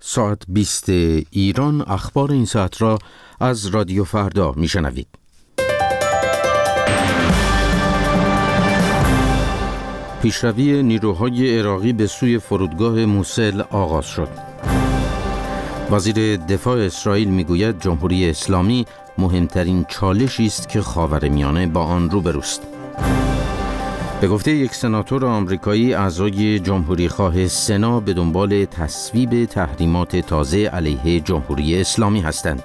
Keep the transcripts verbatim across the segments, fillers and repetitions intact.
ساعت بیست ایران اخبار این ساعت را از رادیو فردا میشنوید. پیشروی نیروهای عراقی به سوی فرودگاه موسل آغاز شد. وزیر دفاع اسرائیل میگوید جمهوری اسلامی مهمترین چالشی است که خاورمیانه با آن روبروست. به گفته یک سناتور آمریکایی، اعضای جمهوری خواه سنا به دنبال تصویب تحریمات تازه علیه جمهوری اسلامی هستند.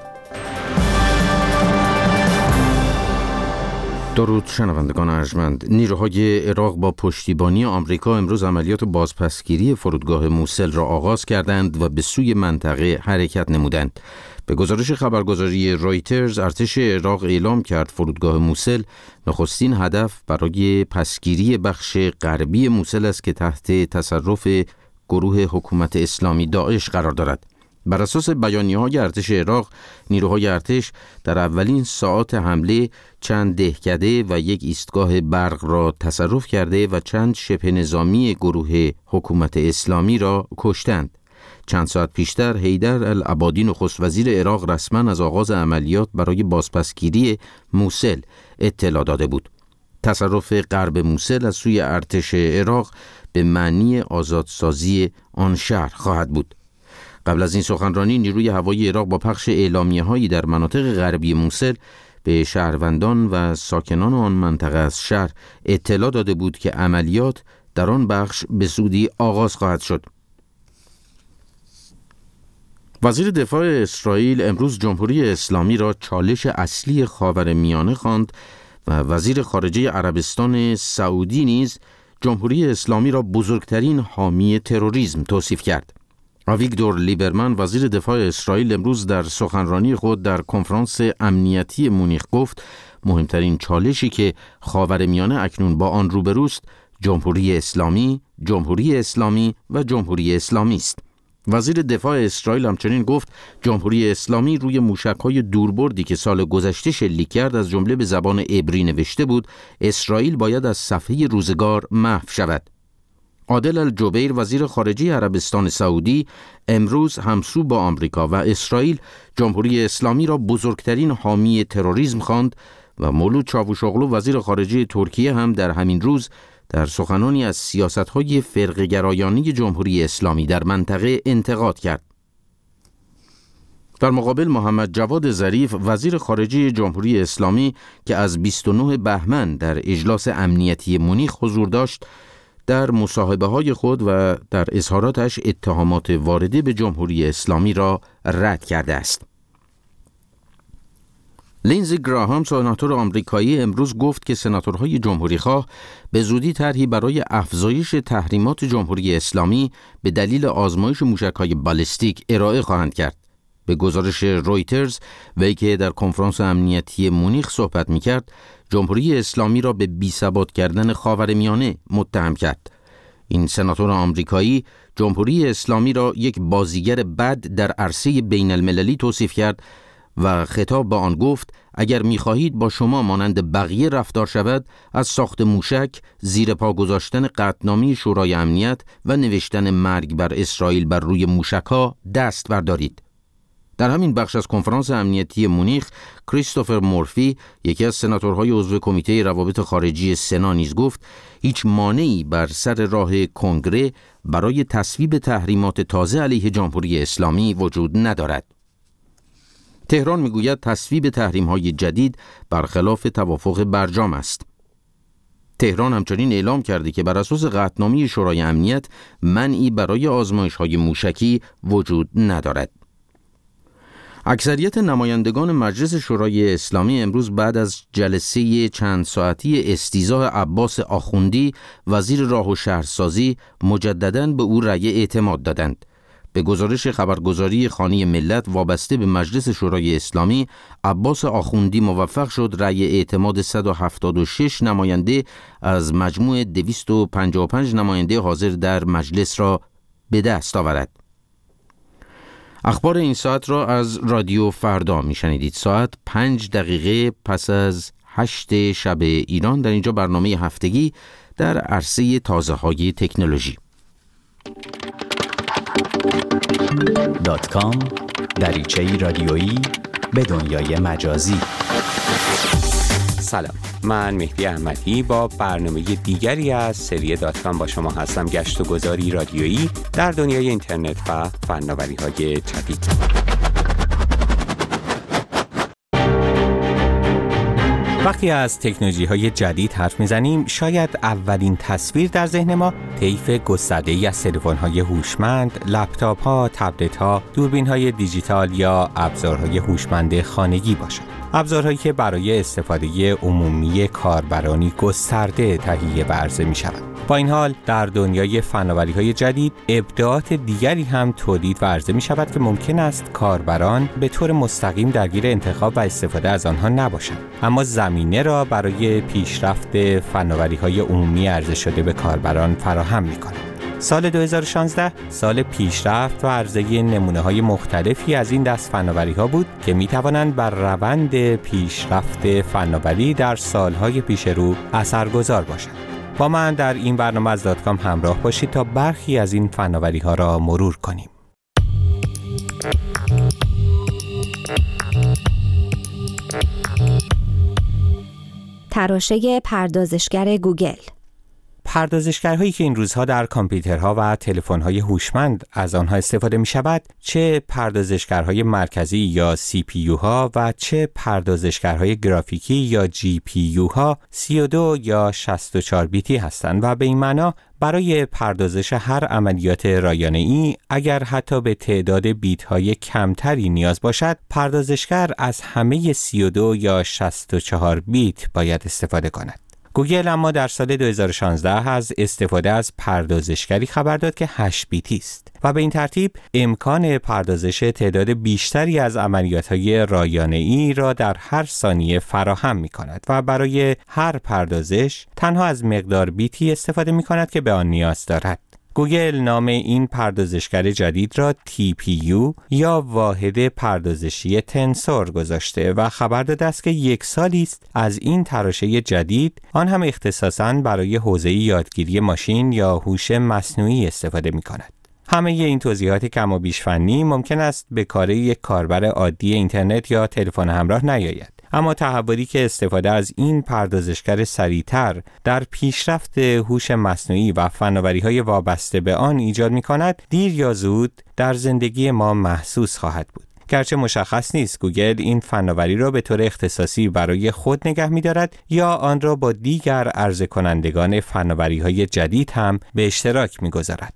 درود شنوندگان ارجمند. نیروهای عراق با پشتیبانی آمریکا امروز عملیات بازپسگیری فرودگاه موسل را آغاز کردند و به سوی منطقه حرکت نمودند. به گزارش خبرگزاری رویترز، ارتش عراق اعلام کرد فرودگاه موسل نخستین هدف برای پسگیری بخش غربی موسل است که تحت تصرف گروه حکومت اسلامی داعش قرار دارد. بر اساس بیانیه‌های ارتش عراق، نیروهای ارتش در اولین ساعات حمله چند دهکده و یک ایستگاه برق را تصرف کرده و چند شبه نظامی گروه حکومت اسلامی را کشتند. چند ساعت پیشتر حیدر العبادی نخست وزیر عراق رسما از آغاز عملیات برای بازپسگیری موسل اطلاع داده بود. تصرف غرب موسل از سوی ارتش عراق به معنی آزادسازی آن شهر خواهد بود. قبل از این سخنرانی، نیروی هوایی عراق با پخش اعلامیه‌هایی در مناطق غربی موسل به شهروندان و ساکنان آن منطقه از شهر اطلاع داده بود که عملیات در آن بخش به زودی آغاز خواهد شد. وزیر دفاع اسرائیل امروز جمهوری اسلامی را چالش اصلی خاورمیانه خواند و وزیر خارجه عربستان سعودی نیز جمهوری اسلامی را بزرگترین حامی تروریسم توصیف کرد. آویگدور لیبرمن، وزیر دفاع اسرائیل، امروز در سخنرانی خود در کنفرانس امنیتی مونیخ گفت مهمترین چالشی که خاورمیانه اکنون با آن روبروست جمهوری اسلامی، جمهوری اسلامی و جمهوری اسلامی است. وزیر دفاع اسرائیل همچنین گفت جمهوری اسلامی روی موشک‌های دوربردی که سال گذشته شلیک کرد از جمله به زبان عبری نوشته بود اسرائیل باید از صفحه روزگار محو شود. عادل الجبیر، وزیر خارجه عربستان سعودی، امروز همسو با آمریکا و اسرائیل جمهوری اسلامی را بزرگترین حامی تروریسم خواند و مولود چاوشوغلو، وزیر خارجه ترکیه، هم در همین روز در سخنانی از سیاست‌های فرقه‌گرایانه جمهوری اسلامی در منطقه انتقاد کرد. در مقابل محمد جواد ظریف، وزیر خارجه جمهوری اسلامی که از بیست و نه بهمن در اجلاس امنیتی مونیخ حضور داشت، در مصاحبه‌های خود و در اظهاراتش اتهامات وارده به جمهوری اسلامی را رد کرده است. لینزی گراهام، سناتور آمریکایی، امروز گفت که سناتورهای جمهوری‌خواه به زودی طرحی برای افزایش تحریمات جمهوری اسلامی به دلیل آزمایش موشک‌های بالستیک ارائه خواهند کرد. به گزارش رویترز، وی که در کنفرانس امنیتی مونیخ صحبت می‌کرد، جمهوری اسلامی را به بی‌ثبات کردن خاورمیانه متهم کرد. این سناتور آمریکایی جمهوری اسلامی را یک بازیگر بد در عرصه بین المللی توصیف کرد و خطاب به آن گفت اگر می‌خواهید با شما مانند بقیه رفتار شود، از ساخت موشک، زیر پا گذاشتن قطعنامه شورای امنیت و نوشتن مرگ بر اسرائیل بر روی موشک‌ها دست بردارید. در همین بخش از کنفرانس امنیتی مونیخ، کریستوفر مورفی، یکی از سناتورهای عضو کمیته روابط خارجی سنا، نیز گفت هیچ مانعی بر سر راه کنگره برای تصویب تحریمات تازه علیه جمهوری اسلامی وجود ندارد. تهران میگوید تصویب تحریم‌های جدید برخلاف توافق برجام است. تهران همچنین اعلام کرده که بر اساس قطعنامه شورای امنیت منعی برای آزمایش‌های موشکی وجود ندارد. اکثریت نمایندگان مجلس شورای اسلامی امروز بعد از جلسه چند ساعتی استیضاح عباس آخوندی، وزیر راه و شهرسازی، مجدداً به او رأی اعتماد دادند. به گزارش خبرگزاری خانه ملت وابسته به مجلس شورای اسلامی، عباس آخوندی موفق شد رأی اعتماد صد و هفتاد و شش نماینده از مجموع دویست و پنجاه و پنج نماینده حاضر در مجلس را به دست آورد. اخبار این ساعت را از رادیو فردا میشنیدید. ساعت پنج دقیقه پس از هشت شب ایران. در اینجا برنامه هفتگی در عرصه تازه‌های تکنولوژی. دات کام دریچه‌ای رادیویی به دنیای مجازی. سلام، من مهدی احمدی با برنامه دیگری از سری دات کام با شما هستم. گشت و گذاری رادیویی در دنیای اینترنت و فناوری‌های جدید. وقتی از تکنولوژی‌های جدید حرف می‌زنیم، شاید اولین تصویر در ذهن ما طیف گسترده‌ای از تلفن‌های هوشمند، لپتاپ‌ها، تبلت‌ها، دوربین‌های دیجیتال یا ابزارهای هوشمند خانگی باشد. ابزارهایی که برای استفاده عمومی کاربرانی گسترده تهیه و عرضه می‌شوند. با این حال در دنیای فناوری‌های جدید ابداعات دیگری هم تولید و عرضه می‌شود که ممکن است کاربران به طور مستقیم درگیر انتخاب و استفاده از آنها نباشند، اما زمینه را برای پیشرفت فناوری‌های عمومی عرضه شده به کاربران فراهم می‌کند. سال دو هزار و شانزده سال پیشرفت و عرضه نمونه‌های مختلفی از این دست فناوری‌ها بود که می‌توانند بر روند پیشرفت فناوری در سال‌های پیش رو اثرگذار باشند. با من در این برنامه از دات کام همراه باشید تا برخی از این فناوری‌ها را مرور کنیم. تراشه پردازشگر گوگل. پردازشگرهایی که این روزها در کامپیوترها و تلفن‌های هوشمند از آنها استفاده می‌شود، چه پردازشگرهای مرکزی یا سی پی یو ها و چه پردازشگرهای گرافیکی یا جی پی یو ها سی و دو یا شصت و چهار بیتی هستند و به این معنا برای پردازش هر عملیات رایانه‌ای اگر حتی به تعداد بیت‌های کمتری نیاز باشد، پردازشگر از همه سی و دو یا شصت و چهار بیت باید استفاده کند. گوگل اما در سال دو هزار و شانزده از استفاده از پردازشگری خبر داد که هشت بیتی است و به این ترتیب امکان پردازش تعداد بیشتری از عملیات‌های رایانه‌ای را در هر ثانیه فراهم می‌کند و برای هر پردازش تنها از مقدار بیتی استفاده می‌کند که به آن نیاز دارد. گوگل نام این پردازشگر جدید را تی پی یو یا واحد پردازشی تنسور گذاشته و خبر داده است که یک سالی است از این تراشه جدید، آن هم اختصاصاً برای حوزه یادگیری ماشین یا هوش مصنوعی استفاده می‌کند. همه این توضیحات کم و بیش فنی ممکن است به کار یک کاربر عادی اینترنت یا تلفن همراه نیاید. اما تحولی که استفاده از این پردازشگر سریعتر در پیشرفت هوش مصنوعی و فناوری‌های وابسته به آن ایجاد می‌کند، دیر یا زود در زندگی ما محسوس خواهد بود. گرچه مشخص نیست گوگل این فناوری را به طور اختصاصی برای خود نگه می‌دارد یا آن را با دیگر عرضه کنندگان فناوری‌های جدید هم به اشتراک می‌گذارد.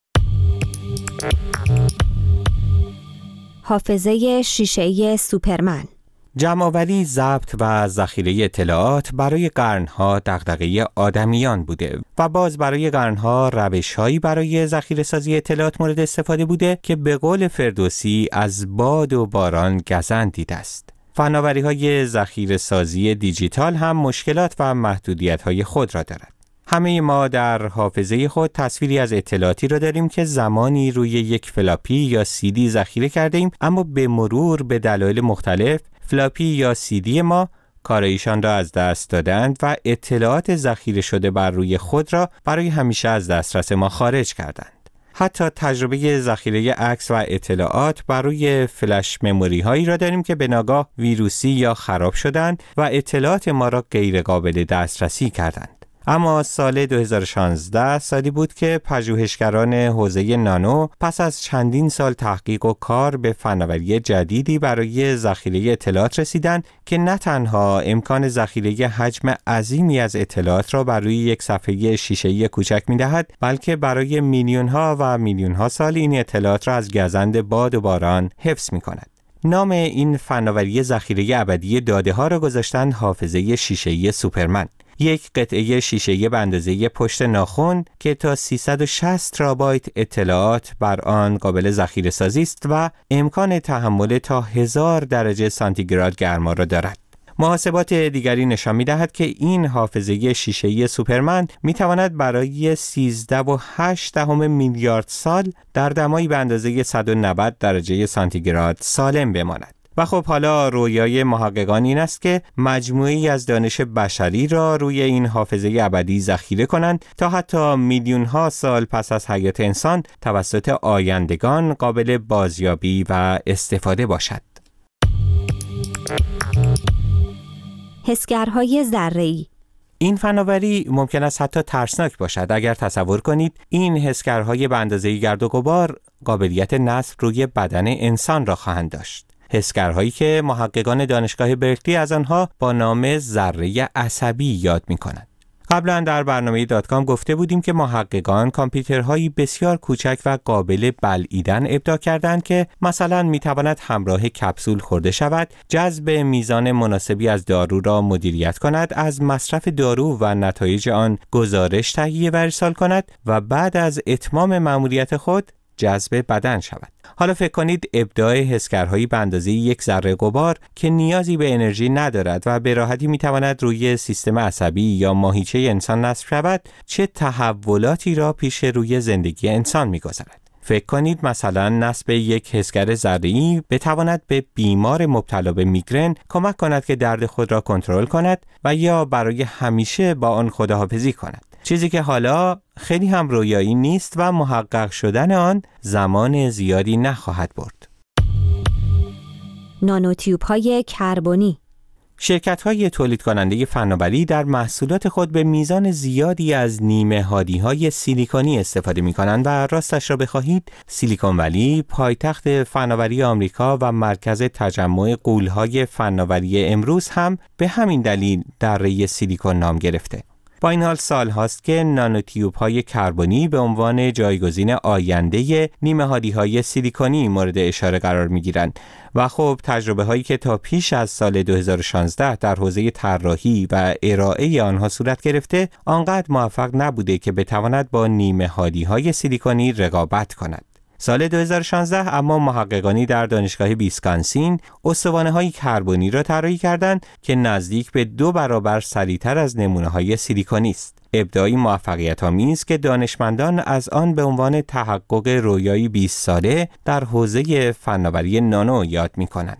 حافظه شیشه‌ای سوپرمن. جمع‌آوری، ضبط و ذخیره اطلاعات برای قرن‌ها دغدغه آدمیان بوده و باز برای قرن‌ها روش‌هایی برای ذخیره‌سازی اطلاعات مورد استفاده بوده که به قول فردوسی از باد و باران گزند دیده است. فناوری‌های ذخیره‌سازی دیجیتال هم مشکلات و محدودیت‌های خود را دارد. همه ما در حافظه خود تصویری از اطلاعاتی را داریم که زمانی روی یک فلاپی یا سی دی ذخیره کرده ایم، اما به مرور به دلایل مختلف فلاپی یا سی دی ما کارایشان را از دست دادند و اطلاعات ذخیره شده بر روی خود را برای همیشه از دسترس ما خارج کردند. حتی تجربه ذخیره عکس و اطلاعات بر روی فلش مموری هایی را داریم که به ناگاه ویروسی یا خراب شدند و اطلاعات ما را غیر قابل دسترسی کردند. اما سال دو هزار و شانزده سالی بود که پژوهشگران حوزه نانو پس از چندین سال تحقیق و کار به فناوری جدیدی برای ذخیره اطلاعات رسیدند که نه تنها امکان ذخیره حجم عظیمی از اطلاعات را بر روی یک صفحه شیشه‌ای کوچک می‌دهد، بلکه برای میلیون‌ها و میلیون‌ها سال این اطلاعات را از گزند باد و باران حفظ می‌کند. نام این فناوری ذخیره ابدی داده‌ها را گذاشتند حافظه شیشه‌ای سوپرمن. یک قطعه شیشه‌ای به اندازه پشت ناخن که تا سیصد و شصت ترابایت اطلاعات بر آن قابل ذخیره سازی است و امکان تحمل تا هزار درجه سانتیگراد گرما را دارد. محاسبات دیگری نشان می‌دهد که این حافظه شیشه‌ای سوپرمن می‌تواند برای سیزده و هشت دهم میلیارد سال در دمایی به اندازه صد و نود درجه سانتیگراد سالم بماند. و خب حالا رویای محققان این است که مجموعه‌ای از دانش بشری را روی این حافظه ابدی ذخیره کنند تا حتی میلیون‌ها سال پس از حیات انسان توسط آیندگان قابل بازیابی و استفاده باشد. حسگرهای ذره‌ای. این فناوری ممکن است حتی ترسناک باشد اگر تصور کنید این حسگرهای به اندازه گرد و غبار قابلیت نصب روی بدن انسان را خواهند داشت. حسگرهایی که محققان دانشگاه برکلی از آنها با نام ذره عصبی یاد می‌کنند. قبلا در برنامه دات کام گفته بودیم که محققان کامپیوترهایی بسیار کوچک و قابل بلعیدن ابداع کردند که مثلا میتواند همراه کپسول خورده شود، جذب میزان مناسبی از دارو را مدیریت کند، از مصرف دارو و نتایج آن گزارش تهیه و ارسال کند و بعد از اتمام مأموریت خود جذب بدن شود. حالا فکر کنید ابداع حسگرهایی به اندازه یک ذره غبار که نیازی به انرژی ندارد و به راحتی میتواند روی سیستم عصبی یا ماهیچه انسان نصب شود چه تحولاتی را پیش روی زندگی انسان میگذارد. فکر کنید مثلا نصب یک حسگر ذره‌ای بتواند به بیمار مبتلا به میگرن کمک کند که درد خود را کنترل کند و یا برای همیشه با آن خداحافظی کند. چیزی که حالا خیلی هم رویایی نیست و محقق شدن آن زمان زیادی نخواهد برد. نانوتیوب های کربنی. شرکت‌های تولید کننده فناوری در محصولات خود به میزان زیادی از نیمه هادی‌های سیلیکونی استفاده می‌کنند و راستش را بخواهید سیلیکون ولی پایتخت فناوری آمریکا و مرکز تجمع غول‌های فناوری امروز هم به همین دلیل دره سیلیکون نام گرفته. با این حال سال هاست که نانوتیوب های کربنی به عنوان جایگزین آینده نیمه هادی های سیلیکونی مورد اشاره قرار می گیرند و خب تجربه هایی که تا پیش از سال دو هزار و شانزده در حوزه طراحی و ارائه آنها صورت گرفته آنقدر موفق نبوده که بتواند با نیمه هادی های سیلیکونی رقابت کند. سال دو هزار و شانزده اما محققانی در دانشگاه ویسکانسین استوانه‌های کربنی را طراحی کردند که نزدیک به دو برابر سریعتر از نمونه‌های سیلیکونی است. ابداعی موفقیت‌آمیز که دانشمندان از آن به عنوان تحقق رویایی بیست ساله در حوزه فناوری نانو یاد می‌کنند.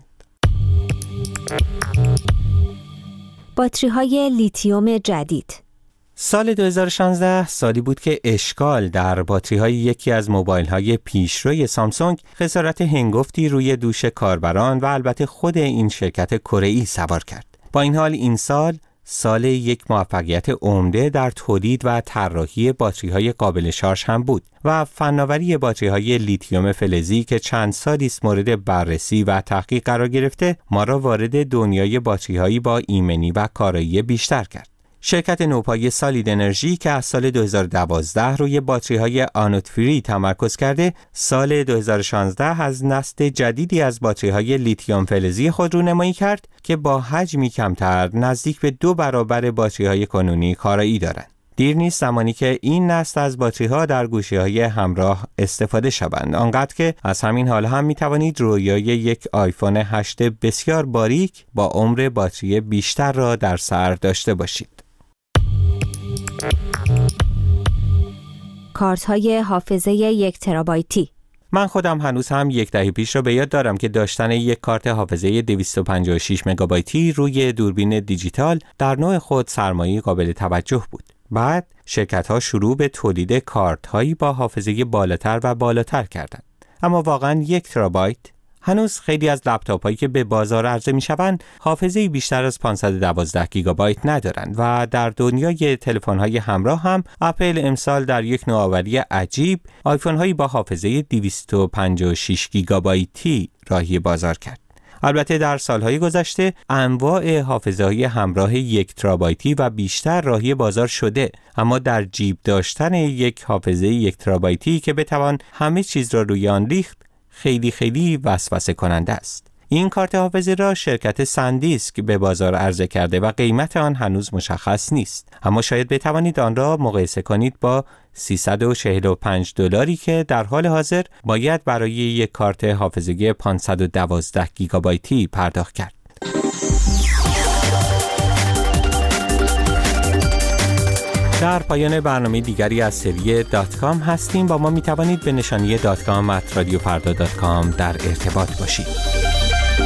باتری‌های لیتیوم جدید. سال دو هزار و شانزده سالی بود که اشکال در باتری‌های یکی از موبایل‌های پیشروی سامسونگ خسارت هنگفتی روی دوش کاربران و البته خود این شرکت کره‌ای سوار کرد. با این حال این سال سال یک موفقیت عمده در تولید و طراحی باتری‌های قابل شارژ هم بود و فناوری باتری‌های لیتیوم فلزی که چند سالی است مورد بررسی و تحقیق قرار گرفته ما را وارد دنیای باتری‌هایی با ایمنی و کارایی بیشتر کرد. شرکت نوپای سالید انرژی که از سال دو هزار و دوازده روی باتری‌های آنود فری تمرکز کرده، سال دو هزار و شانزده از نسل جدیدی از باتری‌های لیتیوم فلزی خود رونمایی کرد که با حجمی کمتر نزدیک به دو برابر باتری‌های کنونی کارایی دارند. دیر نیست زمانی که این نسل از باتری‌ها در گوشی‌های همراه استفاده شوند، آنقدر که از همین حال هم می‌توانید رویای یک آیفون هشت بسیار باریک با عمر باتری بیشتر را در سر داشته باشید. کارت های حافظه یک ترابایتی. من خودم هنوز هم یک دهه پیش را به یاد دارم که داشتن یک کارت حافظه دویست و پنجاه و شش مگابایتی روی دوربین دیجیتال در نوع خود سرمایه قابل توجه بود. بعد شرکت‌ها شروع به تولید کارت‌هایی با حافظه بالاتر و بالاتر کردند. اما واقعاً یک ترابایت هنوز خیلی از لپتاپ‌هایی که به بازار عرضه می‌شوند حافظه‌ای بیشتر از پانصد و دوازده گیگابایت ندارند و در دنیای تلفن‌های همراه هم اپل امسال در یک نوآوری عجیب آیفون‌هایی با حافظه دویست و پنجاه و شش گیگابایتی راهی بازار کرد. البته در سالهای گذشته انواع حافظه‌های همراه یک ترابایتی و بیشتر راهی بازار شده، اما در جیب داشتن یک حافظه یک ترابایتی که بتوان همه چیز را روی آن ریخت خیلی خیلی وسوسه کننده است. این کارت حافظه را شرکت سندیسک به بازار عرضه کرده و قیمت آن هنوز مشخص نیست، اما شاید بتوانید آن را مقایسه کنید با سیصد و چهل و پنج دلاری که در حال حاضر باید برای یک کارت حافظه پانصد و دوازده گیگابایتی پرداخت کرد. در پایان برنامه دیگری از سری دات کام هستیم. با ما می توانید به نشانی دات کام ات رادیو فردا دات کام در ارتباط باشید.